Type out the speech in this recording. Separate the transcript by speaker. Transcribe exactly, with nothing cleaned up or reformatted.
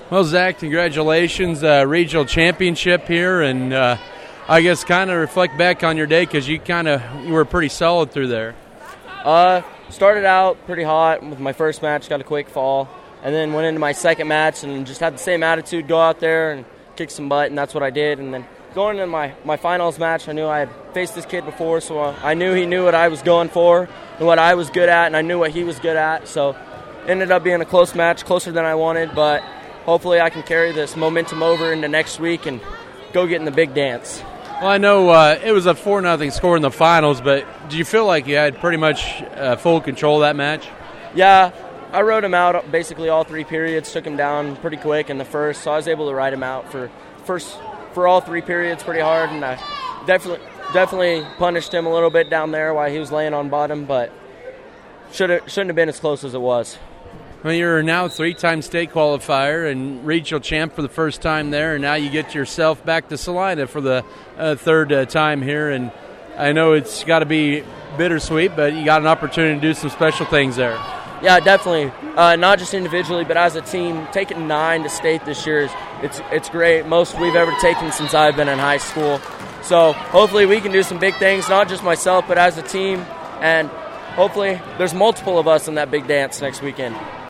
Speaker 1: Well, Zach, congratulations, uh, regional championship here, and uh, I guess kind of reflect back on your day because you kind of you were pretty solid through there.
Speaker 2: Uh, started out pretty hot with my first match, got a quick fall, and then went into my second match and just had the same attitude, go out there and kick some butt, and that's what I did. And then going into my, my finals match, I knew I had faced this kid before, so I knew he knew what I was going for and what I was good at, and I knew what he was good at. So it ended up being a close match, closer than I wanted, but hopefully I can carry this momentum over into next week and go get in the big dance.
Speaker 1: Well, I know uh, it was a four nothing score in the finals, but do you feel like you had pretty much uh, full control of that match?
Speaker 2: Yeah, I rode him out basically all three periods, took him down pretty quick in the first, so I was able to ride him out for first for all three periods pretty hard, and I definitely definitely punished him a little bit down there while he was laying on bottom, but should shouldn't have been as close as it was.
Speaker 1: Well, you're now a three-time state qualifier and regional champ for the first time there, and now you get yourself back to Salina for the uh, third uh, time here. And I know it's got to be bittersweet, but you got an opportunity to do some special things there.
Speaker 2: Yeah, definitely. Uh, not just individually, but as a team, taking nine to state this year is it's it's great. Most we've ever taken since I've been in high school. So hopefully we can do some big things, not just myself, but as a team, and hopefully there's multiple of us in that big dance next weekend.